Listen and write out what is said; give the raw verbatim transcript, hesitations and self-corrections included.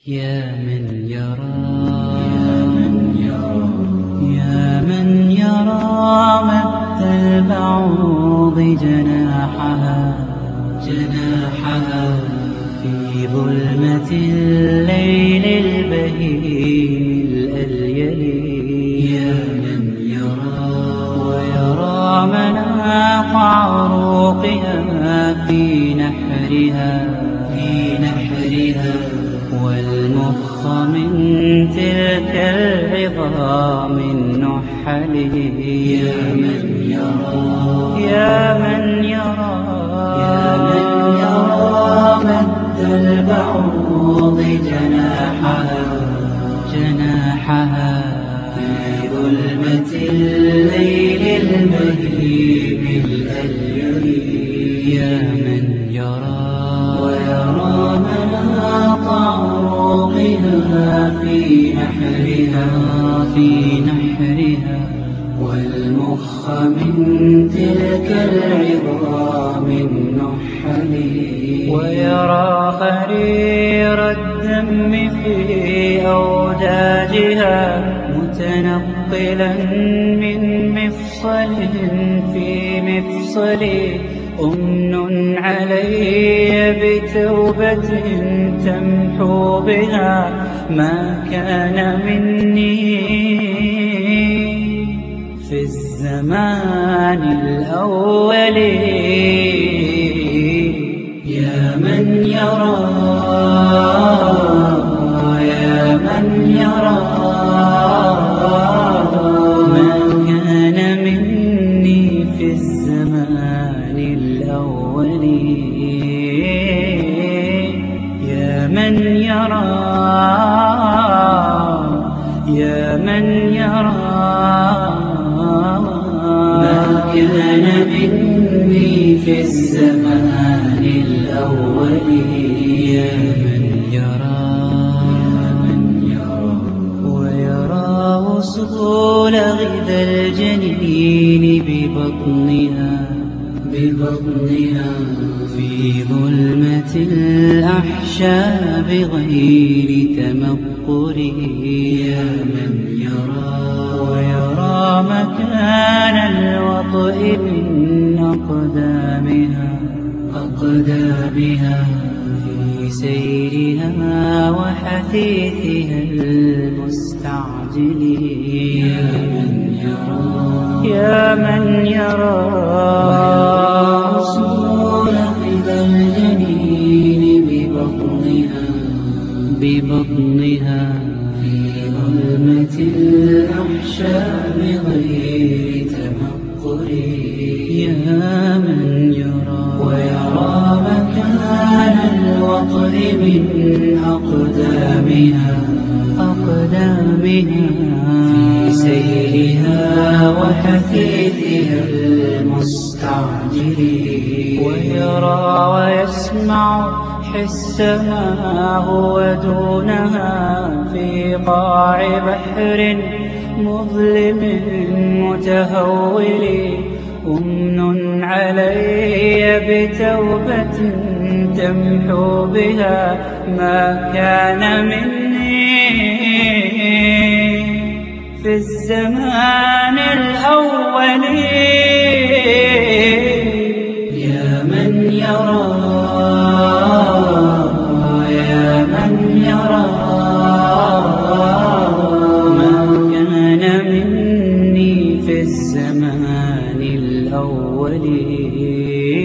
يا من يرى يا من يرى يا من يرى مد البعوض جناحها جناحها في ظلمة الليل البهيم الأليل. يا من يرى ويرى مناق عروقها في نحرها في نحرها والمخ من تلك العظام النحل. يا من يرى يا من يرى يا من يرى مد البعوض جناحها جناحها في ظلمة الليل البهيم الأليل. يا من يرى ويرى مناط عروقها في نحرها في نحرها والمخ من تلك العظام النحل. ويرى خرير الدم في أوداجها متنقلا من مفصل في مفصل. أمن علي بتوبة تمحو بها ما كان مني في الزمان الأول. يا من يرى يا من يرى ما كان مني في الزمان الأول. يا من يرى يا من يرى ما كان مني في الزمان الأول. يا من يرى من يرى ويرى وصول غذا الجنين ببطنها ببطنها في ظلمة الأحشاء بغير تمقر. يا من يرى ويرى مكان الوطئ من أقدامها أقدامها في سيرها وحثيثها المستعجل. يا من يرى يا من يرى وصول غذا الجنين ببطنها ببطنها في ظلمة الأحشاء بغير تمقر. يا من يرى ويرى مكان الوطئ من أقدامها أقدامها في سيرها وحثيثها المستعجل. ويرى ويسمع حس ما هو دونها في قاع بحر مظلم متهول. أمن علي بتوبة تمحو بها ما كان مني في الزمان الأول. يا من يرى يا من يرى ما كان مني في الزمان الأول.